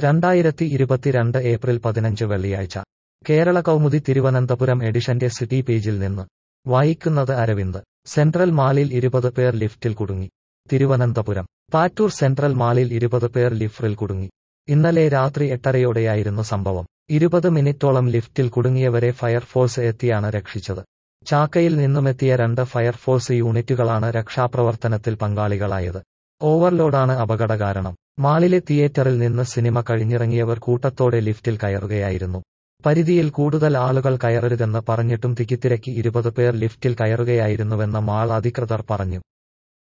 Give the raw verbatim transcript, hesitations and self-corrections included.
രണ്ടായിരത്തി ഇരുപത്തിരണ്ട് ഏപ്രിൽ പതിനഞ്ച് വെള്ളിയാഴ്ച കേരള കൗമുദി തിരുവനന്തപുരം എഡിഷന്റെ സിറ്റി പേജിൽ നിന്ന് വായിക്കുന്നത് അരവിന്ദ്. സെൻട്രൽ മാളിൽ ഇരുപത് പേർ ലിഫ്റ്റിൽ കുടുങ്ങി. തിരുവനന്തപുരം പാറ്റൂർ സെൻട്രൽ മാളിൽ ഇരുപത് പേർ ലിഫ്റ്റിൽ കുടുങ്ങി. ഇന്നലെ രാത്രി എട്ടരയോടെയായിരുന്നു സംഭവം. ഇരുപത് മിനിറ്റോളം ലിഫ്റ്റിൽ കുടുങ്ങിയവരെ ഫയർഫോഴ്സ് എത്തിയാണ് രക്ഷിച്ചത്. ചാക്കയിൽ നിന്നുമെത്തിയ രണ്ട് ഫയർഫോഴ്സ് യൂണിറ്റുകളാണ് രക്ഷാപ്രവർത്തനത്തിൽ പങ്കാളികളായത്. ഓവർലോഡാണ് അപകടകാരണം. മാളിലെ തിയേറ്ററിൽ നിന്ന് സിനിമ കഴിഞ്ഞിറങ്ങിയവർ കൂട്ടത്തോടെ ലിഫ്റ്റിൽ കയറുകയായിരുന്നു. പരിധിയിൽ കൂടുതൽ ആളുകൾ കയറരുതെന്ന് പറഞ്ഞിട്ടും തിക്കിത്തിരക്കി ഇരുപത് പേർ ലിഫ്റ്റിൽ കയറുകയായിരുന്നുവെന്ന് മാൾ അധികൃതർ പറഞ്ഞു.